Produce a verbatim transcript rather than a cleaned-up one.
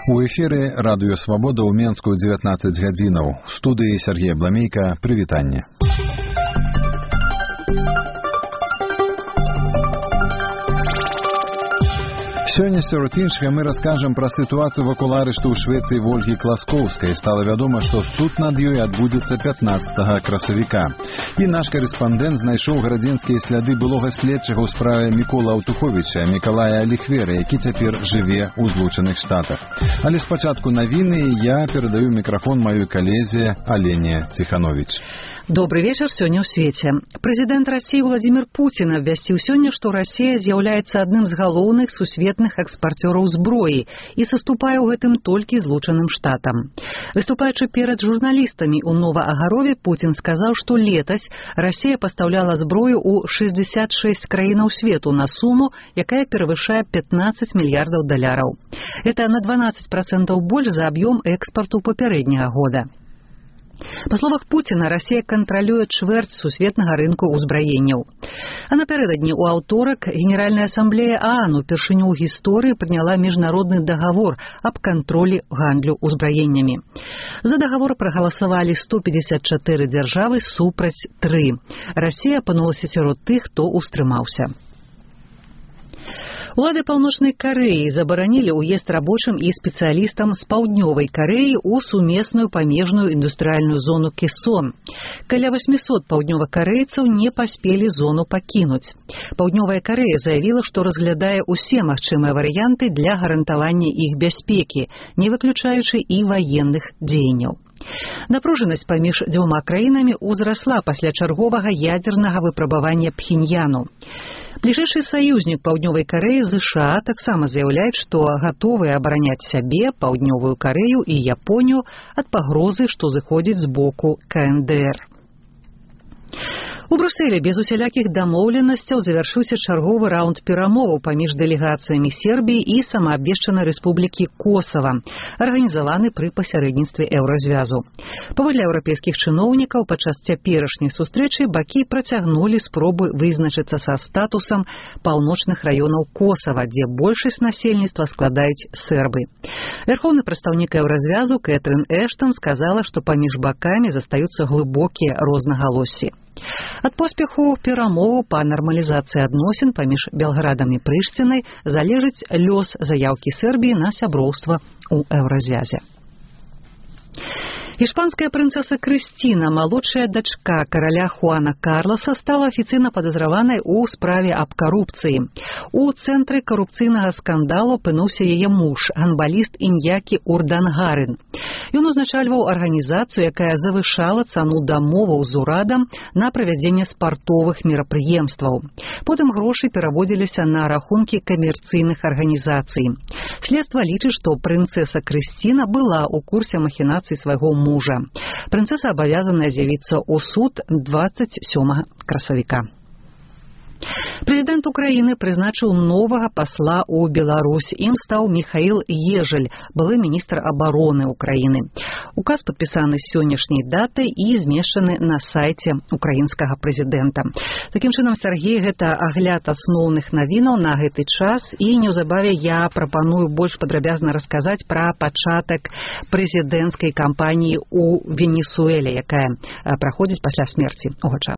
У эфіры радыё Свабода ў Менску дзевятнаццаць гадзінаў. У студыі Сергей Бламейка. Прывітанне. Сёння сярод іншага мы раскажам пра сітуацыю вакол арышту ў Швецыі Вольгі Класкоўскай. Стала вядома, што суд над ёй адбудзецца пятнаццатага красавіка. І наш карэспандэнт знайшоў гарадзенскія сляды былога следчага ў справе Міколы Аўтуховіча, Мікалая Аліхвера, які цяпер жыве ў Злучаных Штатах. Але спачатку навіны, я перадаю мікрафон маёй калезе Алене Ціхановіч. Добрый вечер. Сёння ў свеце. Прэзідэнт Расіі Владзімір Пуцін абвясціў сёння, што Расія з'яўляецца адным з галоўных сусветных экспарцёраў зброі і саступае ў гэтым толькі Злучаным Штатам. Выступаючы перад журналістамі ў Нова-Агарове, Пуцін сказаў, што летась Расія пастаўляла зброю ў шэсцьдзесят шэсць краінаў свету на суму, якая перавышае пятнаццаць мільярдаў даляраў. Это на дванаццаць працэнтаў больш за аб'ём экспарту папярэдняга года. Па словах Пуціна, Расія кантралюе чвэрць сусветнага рынку ўзбраенняў. А напярэдадні ў аўторак Генеральная асамблея ААН упершыню ў гісторыі прыняла міжнародны дагавор аб кантролі гандлю ўзбраеннямі. За дагавор прагаласавалі сто пятьдесят чатыры дзяржавы супраць тры. Расія апынулася сярод тых, хто ўстрымаўся. Улады Паўночнай Карэі забаранілі ўезд рабочым і спецыялістам з Паўднёвай Карэі ў сумесную памежную індустрыяльную зону Кесон. Каля восьмісот паўднёвакарэйцаў не паспелі зону пакінуць. Паўднёвая Карэя заявіла, што разглядае ўсе магчымыя варыянты для гарантавання іх бяспекі, не выключаючы і ваенных дзеянняў. Напружанасць паміж дзвюма краінамі ўзрасла пасля чарговага ядзернага выпрабавання Пхеньяну. Бліжэйшы саюзнік Паўднёвай Карэі ЗША таксама заяўляюць, што гатовыя абараняць сябе, Паўднёвую Карэю і Японію ад пагрозы, што зыходзіць з боку КНДР. У Брусэлі без усялякіх дамоўленасцяў завяршыўся чарговы раунд перамоваў паміж дэлегацыямі Сербіі і самаабвешчанай рэспублікі Косава, арганізаваны пры пасярэдніцтве Еўразвязу. Паводле еўрапейскіх чыноўнікаў, падчас цяперашняй сустрэчы бакі працягнулі спробы вызначыцца са статусам паўночных раёнаў Косава, дзе большасць насельніцтва складаюць сербы. Вярхоўны прадстаўнік Еўразвязу Кэтрын Эштон сказала, што паміж бакамі застаюцца глыбокія рознагалоссі. Ад поспеху перамоваў па нармалізацыі адносін паміж Белградам і Прыштінай залежыць лёс заяўкі Сербіі на сяброўства ў Еўразвязе. Іспанская прынцэса Крысціна, малодшая дачка караля Хуана Карлоса, стала афіцыйна падазраванай у справе аб карупцыі. У цэнтры карупцыйнага скандалу апынуўся яе муж, гандбаліст Іньякі Урдангарын. Ён узначальваў арганізацыю, якая завышала цану дамоваў з урадам на правядзенне спартовых мерапрыемстваў. Потым грошы пераводзіліся на рахункі камерцыйных арганізацый. Следства лічыць, што прынцэса Крысціна была ў курсе махінацый свайго мужа. Прынцэса абавязаная з'явіцца ў суд дваццаць сёмага красавіка. Прэзідэнт Украіны прызначыў новага пасла ў Беларусь. Ім стаў Міхаіл Ежель, былы міністр абароны Украіны. Указ падпісаны сённяшняй датай і змешчаны на сайце украінскага прэзідэнта. Такім чынам, Сергей, гэта агляд асноўных навінаў на гэты час, і неўзабаве я прапаную больш падрабязна расказаць пра пачатак прэзідэнцкай кампаніі ў Венесуэле, якая праходзіць пасля смерці Угача.